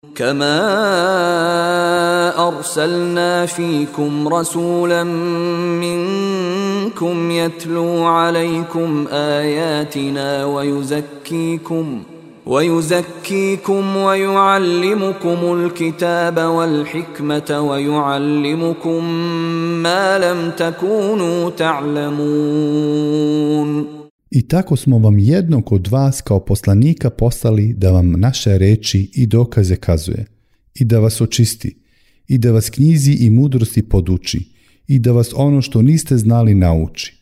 كما أرسلنا فيكم رسولا منكم يتلو عليكم آياتنا ويزكيكم ويعلمكم الكتاب والحكمة ويعلمكم ما لم تكونوا تعلمون. I tako smo vam jednog od vas kao poslanika poslali da vam naše reči i dokaze kazuje, i da vas očisti, i da vas knjizi i mudrosti poduči, i da vas ono što niste znali nauči.